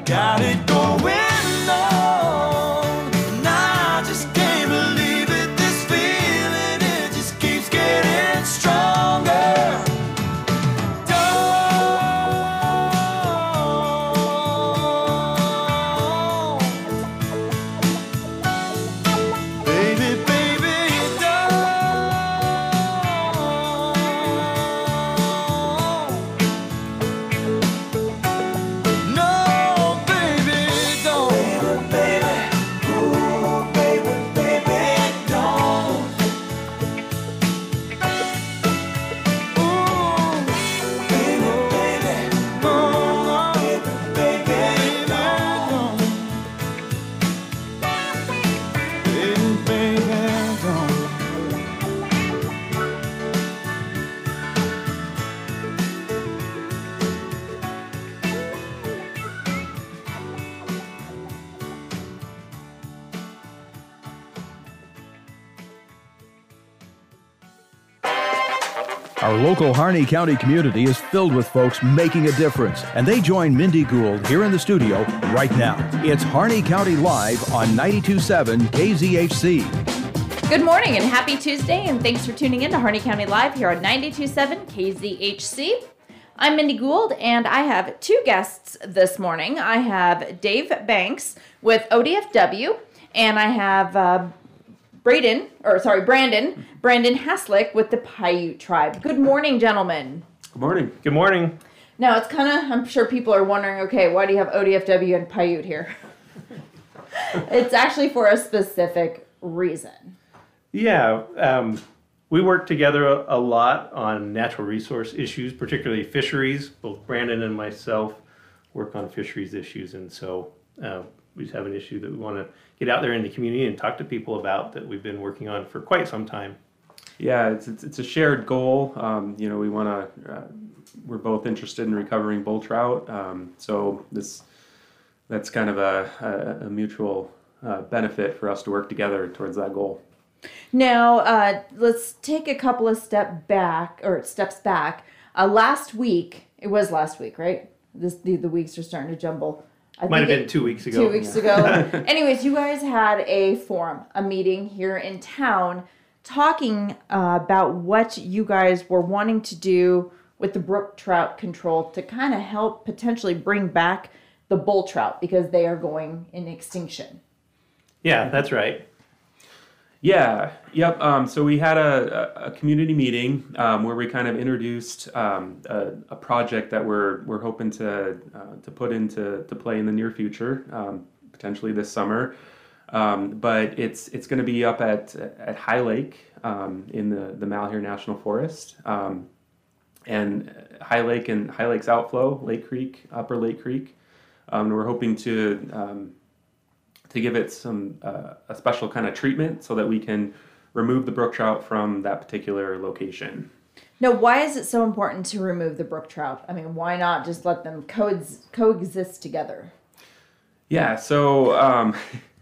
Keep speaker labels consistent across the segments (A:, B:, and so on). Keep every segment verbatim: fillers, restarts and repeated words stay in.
A: got it going on, and I just can't believe it. This feeling, it just keeps getting stronger. Don't, baby, baby, don't. No, baby, don't. Baby, baby, ooh, baby, baby, don't. Ooh, baby, baby, oh, baby, baby, don't. Baby, baby, don't.
B: Our local Harney County community is filled with folks making a difference, and they join Mindy Gould here in the studio right now. It's Harney County Live on ninety-two point seven K Z H C.
C: Good morning and happy Tuesday, and thanks for tuning in to Harney County Live here on ninety-two point seven K Z H C. I'm Mindy Gould, and I have two guests this morning. I have Dave Banks with O D F W, and I have uh, Braden, or sorry, Brandon, Brandon Haslick with the Paiute Tribe. Good morning, gentlemen.
D: Good morning.
E: Good morning.
C: Now, it's kind of, I'm sure people are wondering, okay, why do you have O D F W and Paiute here? It's actually for a specific reason.
E: Yeah, um, we work together a, a lot on natural resource issues, particularly fisheries. Both Brandon and myself work on fisheries issues, and so uh, we just have an issue that we want to get out there in the community and talk to people about that we've been working on for quite some time.
D: Yeah, it's it's, it's a shared goal. Um, you know, we want to. Uh, we're both interested in recovering bull trout. Um, so this that's kind of a, a, a mutual uh, benefit for us to work together towards that goal.
C: Now, uh, let's take a couple of step back or steps back. Uh, last week, it was last week, right? This the, the weeks are starting to jumble. I
E: Might have
C: think
E: been
C: it-
E: two weeks ago.
C: Two weeks ago. Anyways, you guys had a forum, a meeting here in town, talking uh, about what you guys were wanting to do with the brook trout control to kind of help potentially bring back the bull trout because they are going in extinction.
E: Yeah, that's right.
D: Yeah. Yep. Um, so we had a, a, a community meeting um, where we kind of introduced um, a, a project that we're we're hoping to uh, to put into to play in the near future, um, potentially this summer. Um, but it's it's going to be up at at High Lake um, in the the Malheur National Forest, um, and High Lake and High Lake's outflow, Lake Creek, Upper Lake Creek. Um, and we're hoping to um, to give it some uh, a special kind of treatment so that we can remove the brook trout from that particular location.
C: Now, why is it so important to remove the brook trout? I mean, why not just let them co- coexist together?
D: Yeah, so um,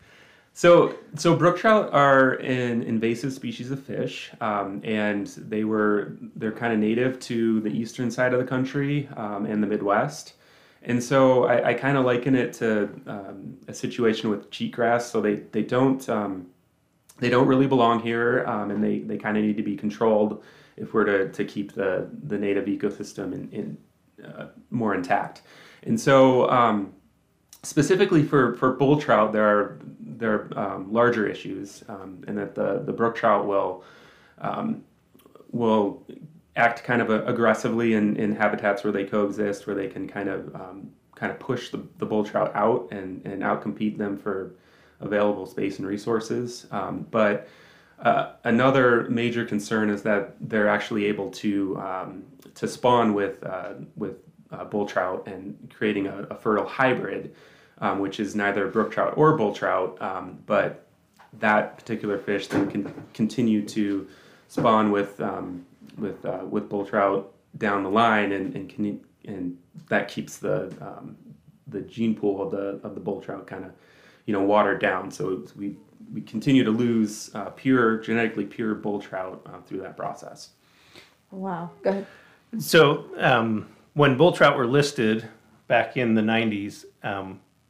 D: so so brook trout are an invasive species of fish, um, and they were they're kind of native to the eastern side of the country um, and the Midwest. And so I, I kind of liken it to um, a situation with cheatgrass. So they they don't um, they don't really belong here, um, and they, they kind of need to be controlled if we're to, to keep the, the native ecosystem in, in uh, more intact. And so um, specifically for, for bull trout, there are there are um, larger issues, um, and that the, the brook trout will um, will act kind of aggressively in, in habitats where they coexist, where they can kind of um, kind of push the, the bull trout out and, and outcompete them for available space and resources. Um, but uh, another major concern is that they're actually able to um, to spawn with uh, with uh, bull trout and creating a, a fertile hybrid, um, which is neither brook trout or bull trout, um, but that particular fish then can continue to spawn with um, with uh, with bull trout down the line, and and, can, and that keeps the um, the gene pool of the of the bull trout kind of you know watered down. So we we continue to lose uh, pure genetically pure bull trout uh, through that process.
C: Wow. Go ahead.
E: So um, when bull trout were listed back in the nineties, um,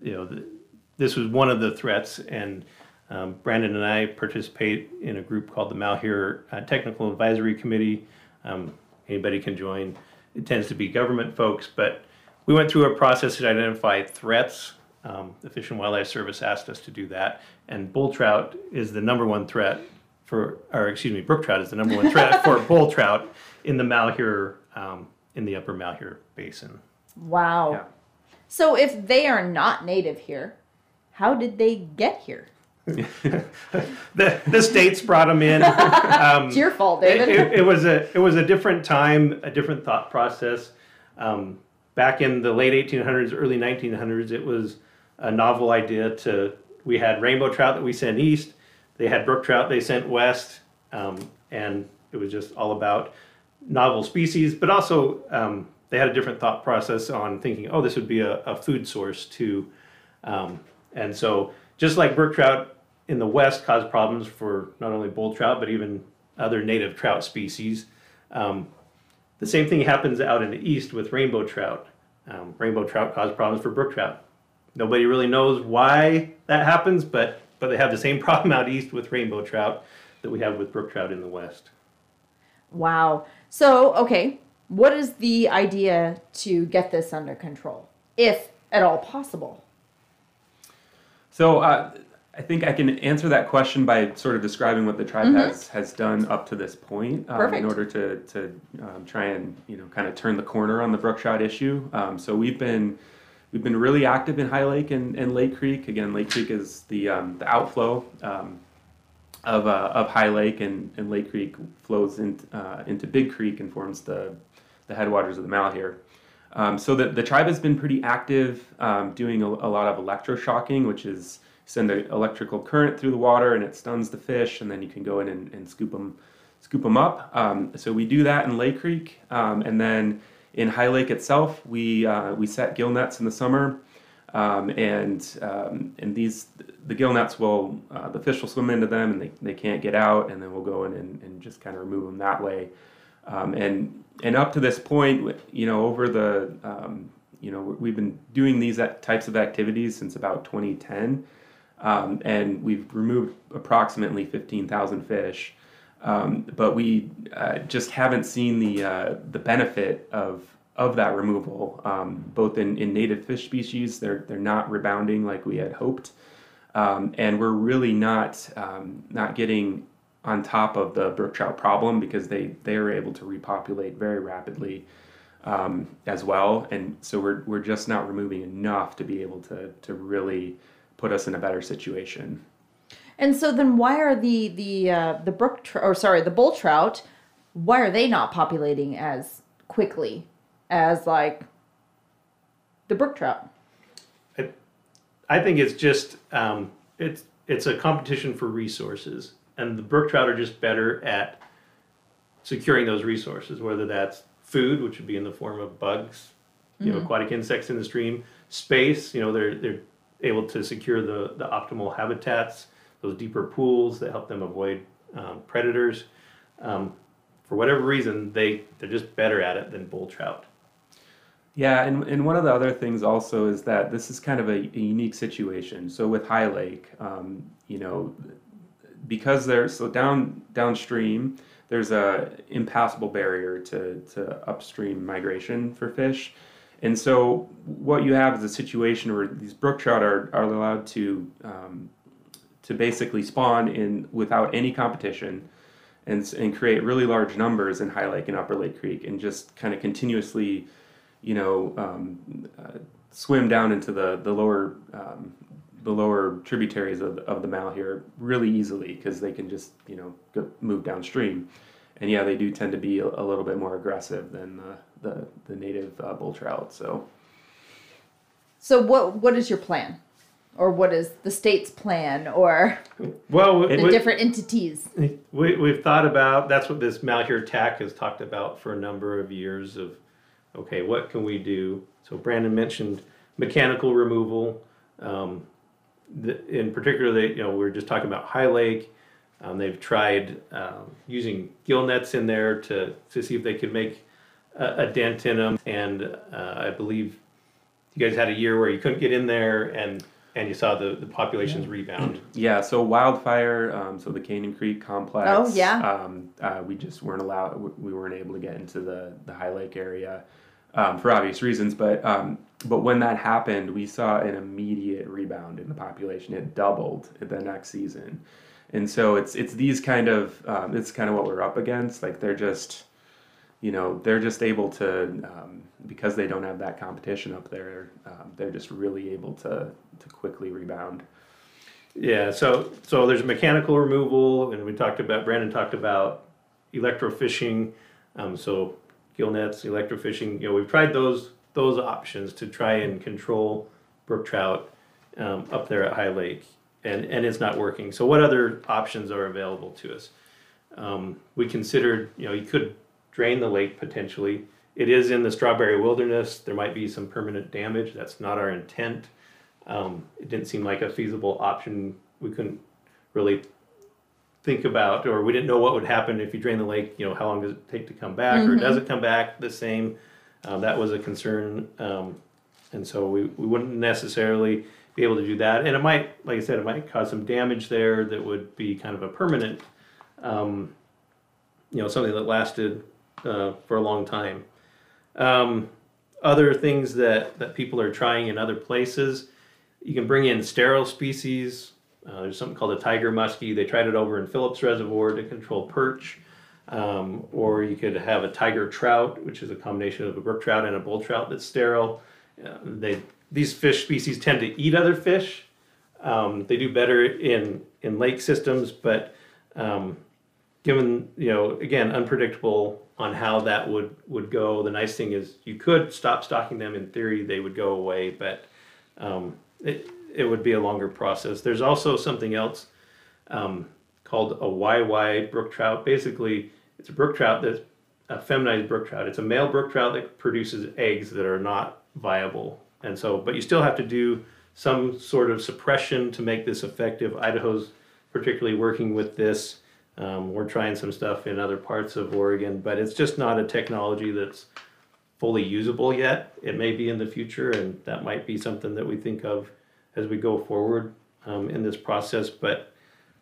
E: you know, the, this was one of the threats, and um, Brandon and I participate in a group called the Malheur uh, Technical Advisory Committee. Um, anybody can join. It tends to be government folks, but we went through a process to identify threats. Um, the Fish and Wildlife Service asked us to do that, and bull trout is the number one threat for, or excuse me, brook trout is the number one threat for bull trout in the Malheur, um, in the upper Malheur Basin.
C: Wow.
D: Yeah.
C: So if they are not native here, how did they get here?
E: the the states brought them in. Um,
C: It's your fault,
E: it,
C: David.
E: it, it was a it was a different time, a different thought process. Um, back in the late eighteen hundreds, early nineteen hundreds, it was a novel idea to. We had rainbow trout that we sent east. They had brook trout they sent west, um, and it was just all about novel species. But also, um, they had a different thought process on thinking, oh, this would be a, a food source too. Um, and so, just like brook trout in the west cause problems for not only bull trout, but even other native trout species. Um, the same thing happens out in the east with rainbow trout. Um, rainbow trout cause problems for brook trout. Nobody really knows why that happens, but, but they have the same problem out east with rainbow trout that we have with brook trout in the west.
C: Wow. So, okay, what is the idea to get this under control, if at all possible?
D: So uh, I think I can answer that question by sort of describing what the tribe
C: Mm-hmm.
D: has, has done up to this point um,
C: Perfect.
D: in order to, to um, try and you know kind of turn the corner on the brook trout issue. Um, so we've been we've been really active in High Lake and, and Lake Creek. Again, Lake Creek is the um, the outflow um, of uh, of High Lake, and, and Lake Creek flows in, uh, into Big Creek and forms the the headwaters of the Malheur. Um, so the, the tribe has been pretty active um, doing a, a lot of electroshocking, which is send an electrical current through the water and it stuns the fish, and then you can go in and, and scoop them scoop them up. Um, so we do that in Lake Creek, um, and then in High Lake itself, we uh, we set gill nets in the summer, um, and um, and these the gill nets will uh, the fish will swim into them and they, they can't get out, and then we'll go in and, and just kind of remove them that way. Um, and and up to this point, you know, over the um, you know we've been doing these types of activities since about twenty ten, um, and we've removed approximately fifteen thousand fish. Um, but we uh, just haven't seen the uh, the benefit of of that removal. Um, both in, in native fish species, they're they're not rebounding like we had hoped, um, and we're really not um, not getting on top of the brook trout problem, because they they are able to repopulate very rapidly um, as well. And so we're we're just not removing enough to be able to to really put us in a better situation.
C: And so then why are the the uh, the brook tr- or sorry the bull trout, why are they not populating as quickly as like the brook trout?
E: I, I think it's just um, it's it's a competition for resources, and the brook trout are just better at securing those resources, whether that's food, which would be in the form of bugs, you know, aquatic insects in the stream, space, you know, they're they're able to secure the the optimal habitats, those deeper pools that help them avoid um, predators. Um, for whatever reason, they, they're just better at it than bull trout.
D: Yeah, and, and one of the other things also is that this is kind of a, a unique situation. So with High Lake, um, you know, because there's, so down downstream, there's a impassable barrier to, to upstream migration for fish. And so what you have is a situation where these brook trout are, are allowed to um, to basically spawn in without any competition, and and create really large numbers in High Lake and Upper Lake Creek, and just kind of continuously, you know, um, uh, swim down into the the lower um, the lower tributaries of of the Malheur really easily, because they can just you know go, move downstream, and yeah, they do tend to be a, a little bit more aggressive than the the, the native uh, bull trout. So,
C: So what what is your plan? Or what is the state's plan, or
E: Well,
C: the
E: we,
C: different entities?
E: we, we've thought about, that's what this Malheur T A C has talked about for a number of years of, okay, what can we do? So Brandon mentioned mechanical removal. Um, the, in particular, they, you know, we were just talking about High Lake. Um, they've tried um, using gill nets in there to, to see if they could make a, a dent in them. And uh, I believe you guys had a year where you couldn't get in there, and and you saw the, the populations rebound.
D: Yeah, so wildfire, um, so the Canyon Creek complex.
C: Oh, yeah.
D: Um, uh, we just weren't allowed, we weren't able to get into the, the High Lake area um, for obvious reasons. But um, but when that happened, we saw an immediate rebound in the population. It doubled the next season. And so it's it's these kind of, um, it's kind of what we're up against. Like they're just, you know, they're just able to, um, because they don't have that competition up there, um, they're just really able to, to quickly rebound.
E: Yeah, so so there's mechanical removal, and we talked about, Brandon talked about electrofishing, um, so gill nets, electrofishing. You know, we've tried those those options to try and control brook trout um, up there at High Lake, and, and it's not working. So what other options are available to us? Um, we considered, you know, you could drain the lake potentially. It is in the Strawberry Wilderness. There might be some permanent damage. That's not our intent. Um, it didn't seem like a feasible option. We couldn't really think about, or we didn't know what would happen if you drain the lake. You know, how long does it take to come back, mm-hmm. or does it come back the same? Um, that was a concern, um, and so we, we wouldn't necessarily be able to do that. And it might, like I said, it might cause some damage there that would be kind of a permanent, um, you know, something that lasted uh, for a long time. Um, other things that, that people are trying in other places, you can bring in sterile species. Uh, there's something called a tiger muskie. They tried it over in Phillips Reservoir to control perch. Um, or you could have a tiger trout, which is a combination of a brook trout and a bull trout that's sterile. Uh, they these fish species tend to eat other fish. Um, they do better in, in lake systems, but um, given, you know, again, unpredictable on how that would, would go. The nice thing is you could stop stocking them. In theory, they would go away, but um, it, it would be a longer process. There's also something else um, called a Y Y brook trout. Basically, it's a brook trout that's a feminized brook trout. It's a male brook trout that produces eggs that are not viable. And so, but you still have to do some sort of suppression to make this effective. Idaho's particularly working with this. Um, we're trying some stuff in other parts of Oregon, but it's just not a technology that's fully usable yet. It may be in the future, and that might be something that we think of as we go forward um, in this process. But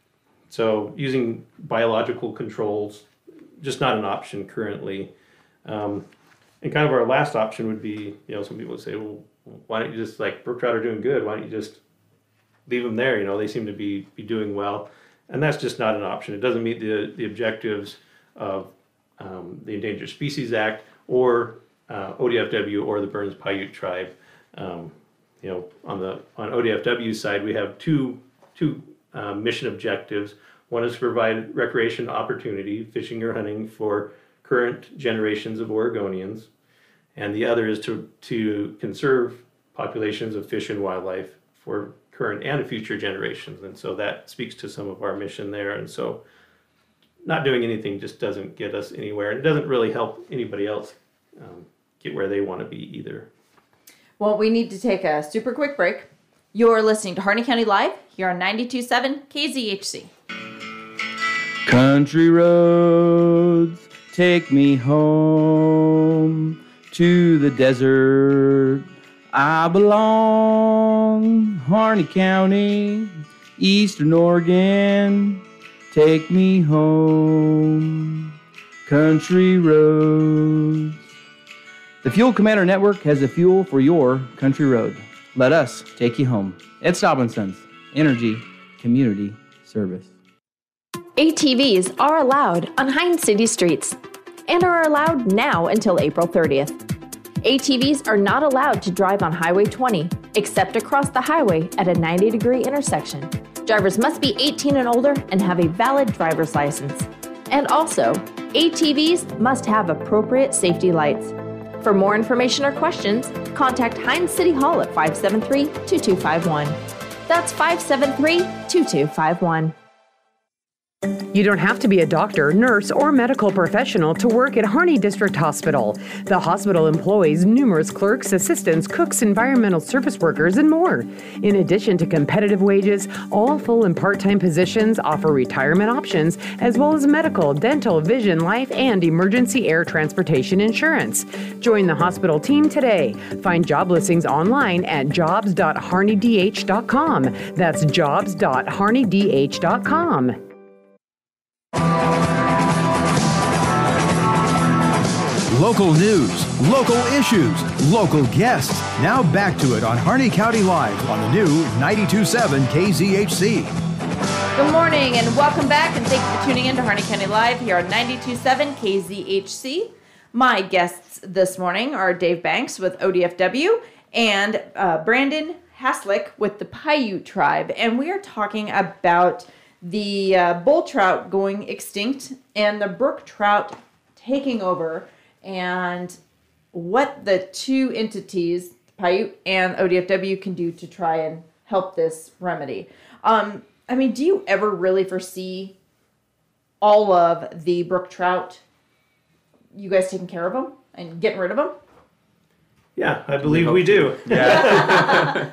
E: so using biological controls, just not an option currently. Um, and kind of our last option would be, you know, some people would say, well, why don't you just, like, brook trout are doing good, why don't you just leave them there? You know, they seem to be, be doing well. And that's just not an option. It doesn't meet the, the objectives of um, the Endangered Species Act or uh, O D F W or the Burns Paiute Tribe. Um, you know, on the on O D F W's side, we have two two uh, mission objectives. One is to provide recreation opportunity, fishing or hunting, for current generations of Oregonians, and the other is to to conserve populations of fish and wildlife for current and future generations. And so that speaks to some of our mission there. And so not doing anything just doesn't get us anywhere, and it doesn't really help anybody else um, get where they want to be either.
C: Well, we need to take a super quick break. You're listening to Harney County Live here on ninety-two point seven K Z H C.
F: Country roads take me home to the desert. I belong, Harney County, Eastern Oregon, take me home, country roads. The Fuel Commander Network has the fuel for your country road. Let us take you home. Ed Staub and Sons, Energy Community Service.
G: A T Vs are allowed on Hines City streets and are allowed now until April thirtieth. A T Vs are not allowed to drive on Highway twenty, except across the highway at a ninety degree intersection. Drivers must be eighteen and older and have a valid driver's license. And also, A T Vs must have appropriate safety lights. For more information or questions, contact Hines City Hall at five seven three, two two five one. That's five seven three, two two five one.
H: You don't have to be a doctor, nurse, or medical professional to work at Harney District Hospital. The hospital employs numerous clerks, assistants, cooks, environmental service workers, and more. In addition to competitive wages, all full and part-time positions offer retirement options, as well as medical, dental, vision, life, and emergency air transportation insurance. Join the hospital team today. Find job listings online at jobs dot harney d h dot com. That's jobs dot harney d h dot com.
B: Local news, local issues, local guests. Now back to it on Harney County Live on the new ninety-two point seven K Z H C.
C: Good morning and welcome back, and thank you for tuning in to Harney County Live here on ninety-two point seven K Z H C. My guests this morning are Dave Banks with O D F W and uh, Brandon Haslick with the Paiute Tribe, and we are talking about the uh, bull trout going extinct and the brook trout taking over, and what the two entities, Paiute and O D F W, can do to try and help this remedy. Um, I mean, do you ever really foresee all of the brook trout, you guys taking care of them and getting rid of them?
E: Yeah, I believe we do.
D: Yeah.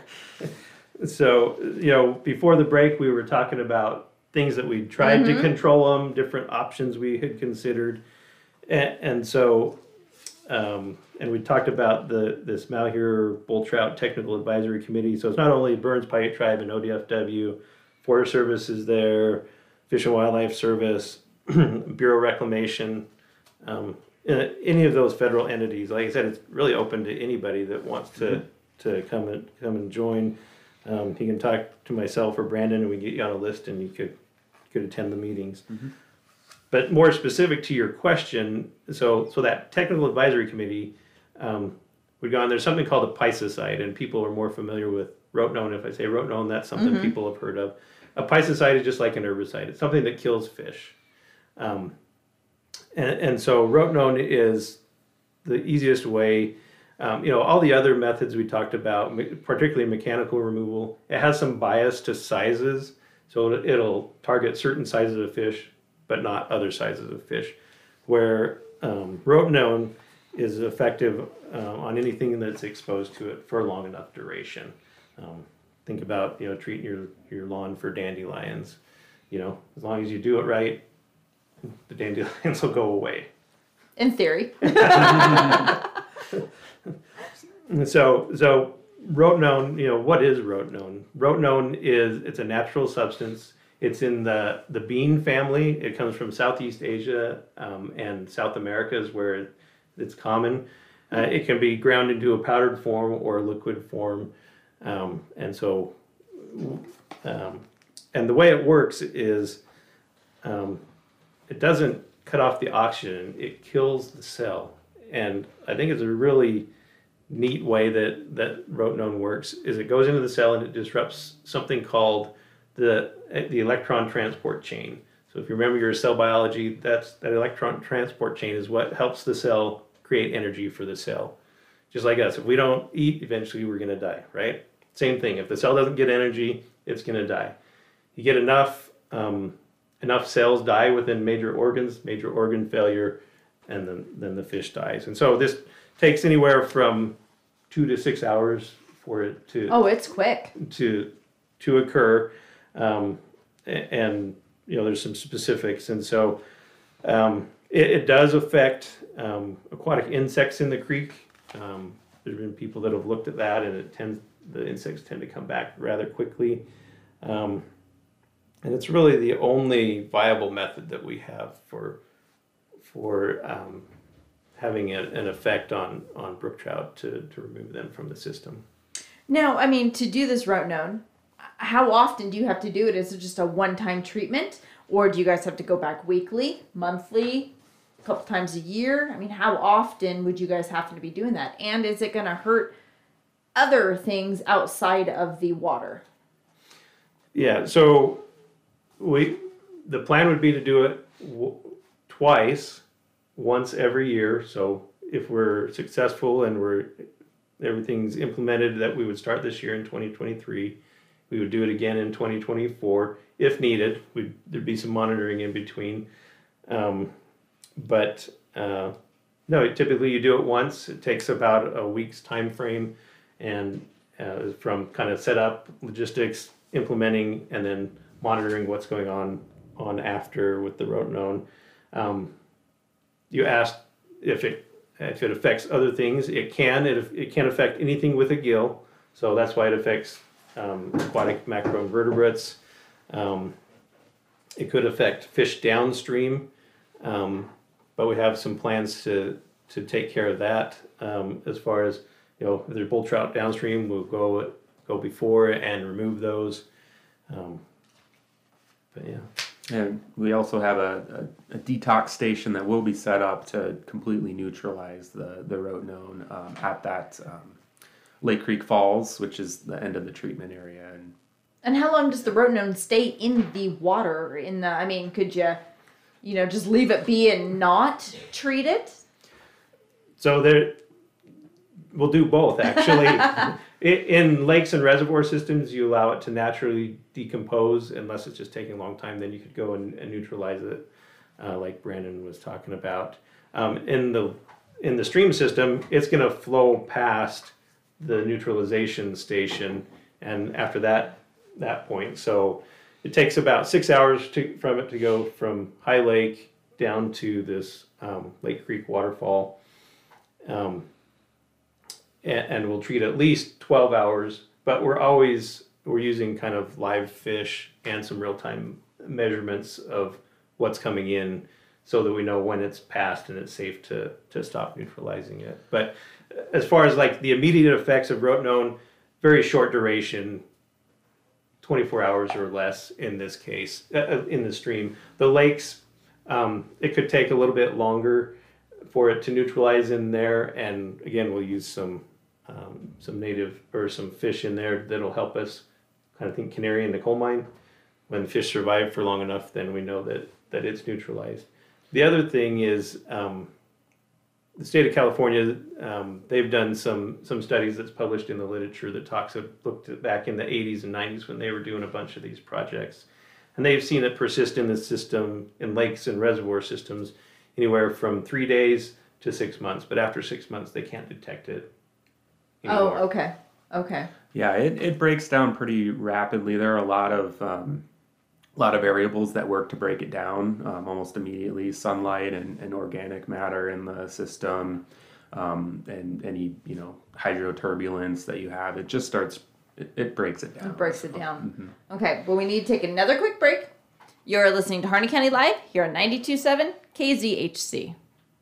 E: So, you know, before the break, we were talking about things that we tried
C: Mm-hmm.
E: to control them, different options we had considered. And, and so, um, and we talked about the this Malheur Bull Trout Technical Advisory Committee. So it's not only Burns Paiute Tribe and O D F W, Forest Service is there, Fish and Wildlife Service, Bureau of Reclamation, um, uh, any of those federal entities. Like I said, it's really open to anybody that wants to mm-hmm. to come and come and join. Um, you can talk to myself or Brandon, and we get you on a list, and you could could attend the meetings. Mm-hmm. But more specific to your question, so so that technical advisory committee, um, we've gone. There's something called a piscicide, and people are more familiar with rotenone. If I say rotenone, that's something
C: Mm-hmm.
E: people have heard of. A piscicide is just like an herbicide. It's something that kills fish. Um, and, and so rotenone is the easiest way. Um, you know, all the other methods we talked about, particularly mechanical removal, it has some bias to sizes. So it'll target certain sizes of fish, but not other sizes of fish. Where um, rotenone is effective uh, on anything that's exposed to it for a long enough duration. Um, think about, you know, treating your, your lawn for dandelions. You know, as long as you do it right, the dandelions will go away.
C: In theory.
E: So, so rotenone, you know, what is rotenone? Rotenone is, it's a natural substance. It's in the, the bean family. It comes from Southeast Asia um, and South America is where it's common. Uh, it can be ground into a powdered form or liquid form. Um, and so, um, and the way it works is um, it doesn't cut off the oxygen, it kills the cell. And I think it's a really neat way that, that rotenone works is it goes into the cell and it disrupts something called the the electron transport chain. So if you remember your cell biology, that's that electron transport chain is what helps the cell create energy for the cell. Just like us, if we don't eat, eventually we're going to die, right? Same thing. If the cell doesn't get energy, it's going to die. You get enough um, enough cells die within major organs, major organ failure, and then then the fish dies. And so this takes anywhere from two to six hours for it to
C: Oh, it's quick.
E: to to occur, um, a- and you know there's some specifics, and so um, it, it does affect um, aquatic insects in the creek. Um, there's been people that have looked at that, and it tends the insects tend to come back rather quickly, um, and it's really the only viable method that we have for for um, having a, an effect on, on brook trout to, to remove them from the system.
C: Now, I mean, to do this rotenone, how often do you have to do it? Is it just a one-time treatment, or do you guys have to go back weekly, monthly, a couple times a year? I mean, how often would you guys have to be doing that? And is it going to hurt other things outside of the water?
E: Yeah, so we the plan would be to do it w- twice, once every year. So if we're successful and we're everything's implemented, that we would start this year in twenty twenty-three, We would do it again in twenty twenty-four if needed. We'd, there'd be some monitoring in between. Um, but uh, no, typically you do it once. It takes about a week's time frame, and uh, from kind of setup, logistics, implementing, and then monitoring what's going on on after with the rotenone. Um, you asked if it if it affects other things. It can. It it can affect anything with a gill. So that's why it affects um, aquatic macroinvertebrates. Um, it could affect fish downstream, um, but we have some plans to to take care of that. Um, as far as, you know, if there's bull trout downstream, we'll go go before and remove those. Um, but yeah.
D: And we also have a, a, a detox station that will be set up to completely neutralize the, the rotenone um, at that um, Lake Creek Falls, which is the end of the treatment area. And
C: And how long does the rotenone stay in the water? In the, I mean, could you, you know, just leave it be and not treat it?
E: So there, we'll do both actually. In lakes and reservoir systems, you allow it to naturally decompose unless it's just taking a long time. Then you could go and, and neutralize it, uh, like Brandon was talking about. Um, in the in the stream system, it's going to flow past the neutralization station, and after that that point, so it takes about six hours to, from it to go from High Lake down to this um, Lake Creek waterfall. Um, and, and we'll treat at least twelve hours, but we're always, we're using kind of live fish and some real-time measurements of what's coming in so that we know when it's passed and it's safe to, to stop neutralizing it. But as far as like the immediate effects of rotenone, very short duration, twenty-four hours or less in this case, uh, in the stream. The lakes, um, it could take a little bit longer for it to neutralize in there, and again, we'll use some um, some native or some fish in there that'll help us. Kind of think canary in the coal mine. When fish survive for long enough, then we know that that it's neutralized. The other thing is um, the state of California. Um, they've done some some studies that's published in the literature that talks of looked at back in the eighties and nineties when they were doing a bunch of these projects, and they've seen it persist in the system in lakes and reservoir systems anywhere from three days to six months. But after six months, they can't detect it anymore.
C: Oh, okay, okay.
D: yeah, it, it breaks down pretty rapidly. There are a lot of um, a lot of variables that work to break it down um, almost immediately. Sunlight and, and organic matter in the system, um, and any you know hydroturbulence that you have. It just starts. It, it breaks it down.
C: It breaks it down. Mm-hmm. Okay, well, we need to take another quick break. You're listening to Harney County Live here on ninety-two point seven K Z H C.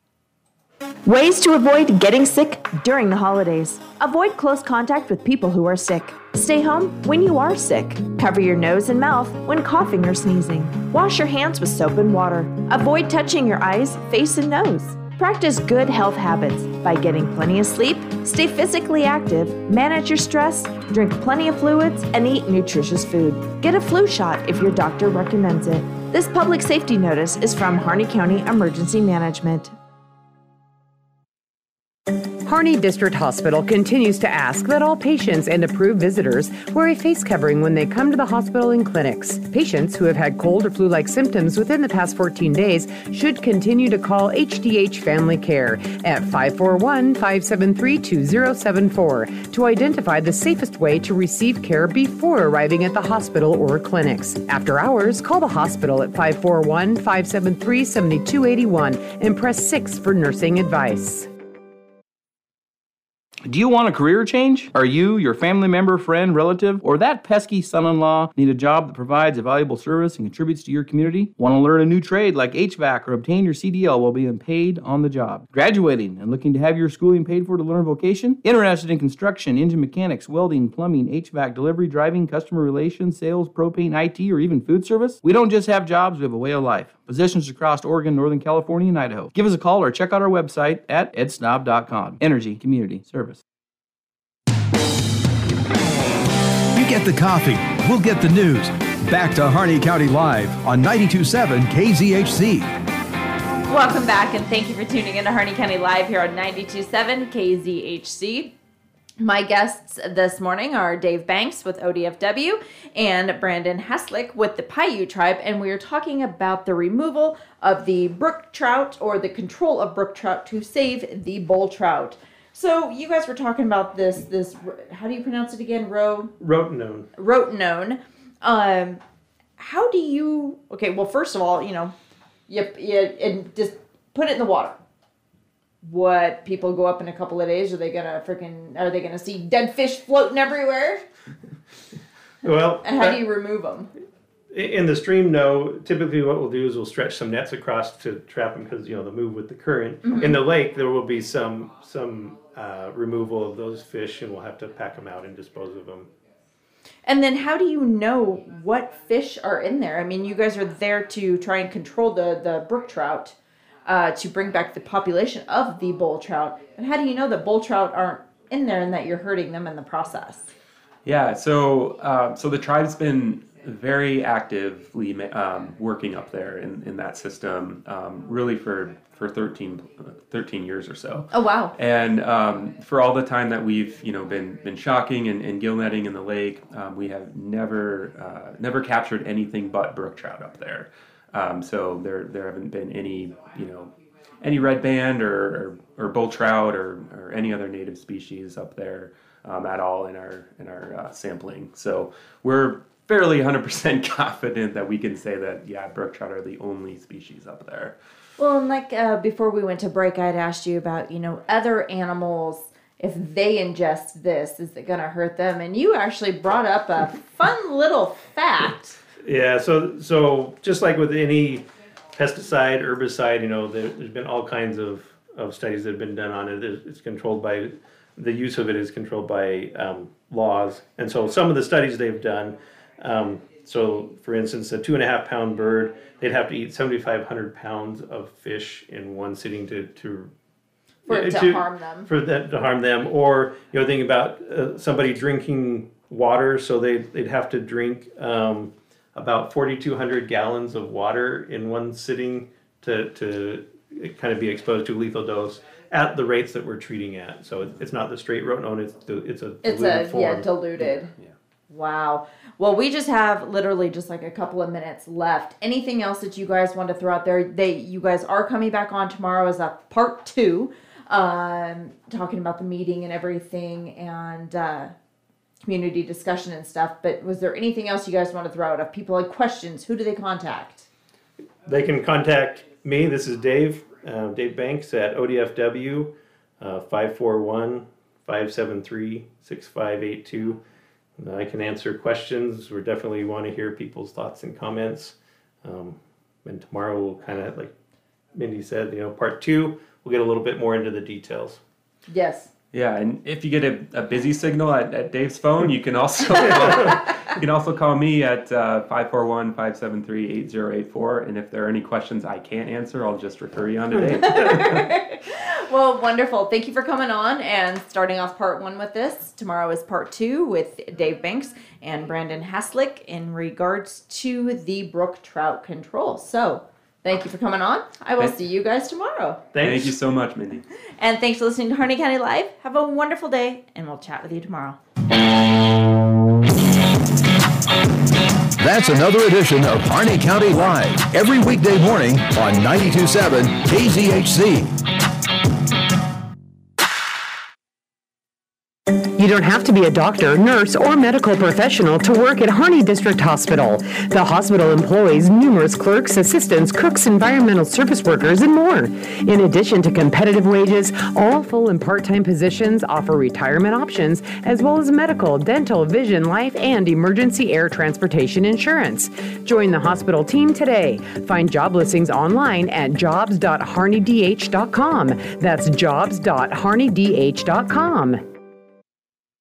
G: Ways to avoid getting sick during the holidays. Avoid close contact with people who are sick. Stay home when you are sick. Cover your nose and mouth when coughing or sneezing. Wash your hands with soap and water. Avoid touching your eyes, face, and nose. Practice good health habits by getting plenty of sleep, stay physically active, manage your stress, drink plenty of fluids, and eat nutritious food. Get a flu shot if your doctor recommends it. This public safety notice is from Harney County Emergency Management.
H: Harney District Hospital continues to ask that all patients and approved visitors wear a face covering when they come to the hospital and clinics. Patients who have had cold or flu-like symptoms within the past fourteen days should continue to call H D H Family Care at five four one, five seven three, two zero seven four to identify the safest way to receive care before arriving at the hospital or clinics. After hours, call the hospital at five four one, five seven three, seven two eight one and press six for nursing advice.
F: Do you want a career change? Are you, your family member, friend, relative, or that pesky son-in-law need a job that provides a valuable service and contributes to your community? Want to learn a new trade like H V A C or obtain your C D L while being paid on the job? Graduating and looking to have your schooling paid for to learn a vocation? Interested in construction, engine mechanics, welding, plumbing, H V A C, delivery, driving, customer relations, sales, propane, I T, or even food service? We don't just have jobs, we have a way of life. Positions across Oregon, Northern California, and Idaho. Give us a call or check out our website at ed snob dot com. Energy Community Service.
B: You get the coffee, we'll get the news. Back to Harney County Live on ninety-two point seven K Z H C.
C: Welcome back, and thank you for tuning in to Harney County Live here on ninety-two point seven K Z H C. My guests this morning are Dave Banks with O D F W and Brandon Haslick with the Paiute Tribe, and we are talking about the removal of the brook trout or the control of brook trout to save the bull trout. So you guys were talking about this, this how do you pronounce it again? Ro-
E: Rotenone.
C: Rotenone. Um, how do you, okay, well, first of all, you know, you, you and just put it in the water. What, people go up in a couple of days? Are they gonna freaking? Are they gonna see dead fish floating everywhere?
E: Well,
C: and how
E: uh,
C: do you remove them?
E: In the stream, no. Typically, what we'll do is we'll stretch some nets across to trap them because you know they move with the current. Mm-hmm. In the lake, there will be some some uh, removal of those fish, and we'll have to pack them out and dispose of them.
C: And then, how do you know what fish are in there? I mean, you guys are there to try and control the the brook trout. Uh, to bring back the population of the bull trout. And how do you know that bull trout aren't in there and that you're hurting them in the process?
D: Yeah, so uh, so the tribe's been very actively um, working up there in, in that system, um, really for, for thirteen, thirteen years or so.
C: Oh, wow.
D: And um, for all the time that we've you know been been shocking and, and gill netting in the lake, um, we have never uh, never captured anything but brook trout up there. Um, so there there haven't been any, you know, any red band or, or, or bull trout or, or any other native species up there um, at all in our in our uh, sampling. So we're fairly one hundred percent confident that we can say that, yeah, brook trout are the only species up there.
C: Well, and like uh, before we went to break, I'd asked you about, you know, other animals. If they ingest this, is it going to hurt them? And you actually brought up a fun little fact.
E: Yeah, so so just like with any pesticide, herbicide, you know, there, there's been all kinds of, of studies that have been done on it. It's controlled by, the use of it is controlled by um, laws. And so some of the studies they've done, um, so for instance, a two and a half pound bird, they'd have to eat seventy-five hundred pounds of fish in one sitting to, to
C: For it to, to harm them.
E: For that to harm them. Or, you know, think about uh, somebody drinking water, so they, they'd have to drink um, about forty-two hundred gallons of water in one sitting to to kind of be exposed to lethal dose at the rates that we're treating at. So it's not the straight rotenone, it's it's a diluted
C: it's a
E: form.
C: yeah diluted.
D: Yeah.
C: Wow. Well, we just have literally just like a couple of minutes left. Anything else that you guys want to throw out there? They you guys are coming back on tomorrow as a part two, um, talking about the meeting and everything and. Uh, community discussion and stuff, but was there anything else you guys want to throw out? If people had questions, who do they contact?
E: They can contact me. This is Dave, uh, Dave Banks at O D F W, uh, five four one, five seven three, six five eight two. I can answer questions. We definitely want to hear people's thoughts and comments. Um, and tomorrow we'll kind of, like Mindy said, you know, part two, we'll get a little bit more into the details.
C: Yes.
D: Yeah, and if you get a, a busy signal at, at Dave's phone, you can also call, you can also call me at uh, five four one, five seven three, eight zero eight four. And if there are any questions I can't answer, I'll just refer you on to Dave.
C: Well, wonderful. Thank you for coming on and starting off part one with this. Tomorrow is part two with Dave Banks and Brandon Haslick in regards to the brook trout control. So thank you for coming on. I will
D: Thank-
C: see you guys tomorrow.
E: Thanks.
D: Thank you so much, Mindy.
C: And thanks for listening to Harney County Live. Have a wonderful day, and we'll chat with you tomorrow.
B: That's another edition of Harney County Live, every weekday morning on ninety-two point seven K Z H C.
H: You don't have to be a doctor, nurse, or medical professional to work at Harney District Hospital. The hospital employs numerous clerks, assistants, cooks, environmental service workers, and more. In addition to competitive wages, all full and part-time positions offer retirement options, as well as medical, dental, vision, life, and emergency air transportation insurance. Join the hospital team today. Find job listings online at jobs dot harney d h dot com. That's jobs dot harney d h dot com.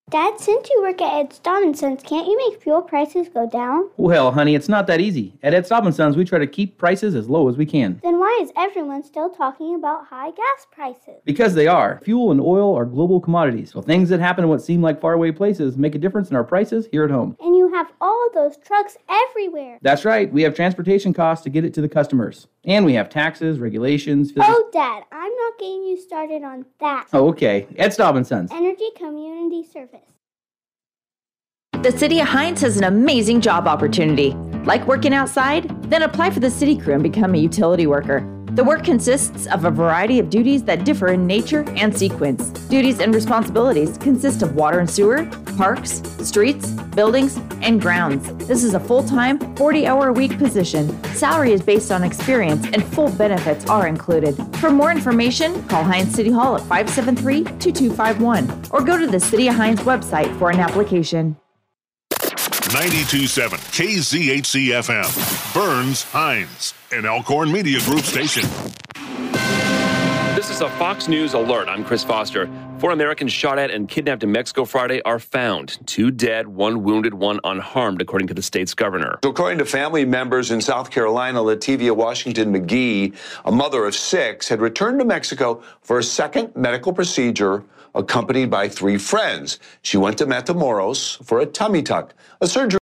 I: Dad, since you work at Ed Staub and Sons, can't you make fuel prices go down?
F: Well, honey, it's not that easy. At Ed Staub and Sons, we try to keep prices as low as we can.
I: Then why is everyone still talking about high gas prices?
F: Because they are. Fuel and oil are global commodities, so things that happen in what seem like faraway places make a difference in our prices here at home.
I: And you have all those trucks everywhere.
F: That's right. We have transportation costs to get it to the customers. And we have taxes, regulations... Phys-
I: oh, Dad, I'm not getting you started on that.
F: Oh, okay. Ed Staub and Sons.
I: Energy Community Service.
C: The City of Hinds has an amazing job opportunity. Like working outside? Then apply for the city crew and become a utility worker. The work consists of a variety of duties that differ in nature and sequence. Duties and responsibilities consist of water and sewer, parks, streets, buildings, and grounds. This is a full-time, forty-hour-a-week position. Salary is based on experience, and full benefits are included. For more information, call Hinds City Hall at five seven three, two two five one or go to the City of Hinds website for an application.
J: ninety-two point seven K Z H C F M, Burns Hinds, an Elkhorn Media Group station.
K: This is a Fox News alert. I'm Chris Foster. Four Americans shot at and kidnapped in Mexico Friday are found. Two dead, one wounded, one unharmed, according to the state's governor.
L: So according to family members in South Carolina, Lativia Washington McGee, a mother of six, had returned to Mexico for a second medical procedure accompanied by three friends. She went to Matamoros for a tummy tuck, a surgery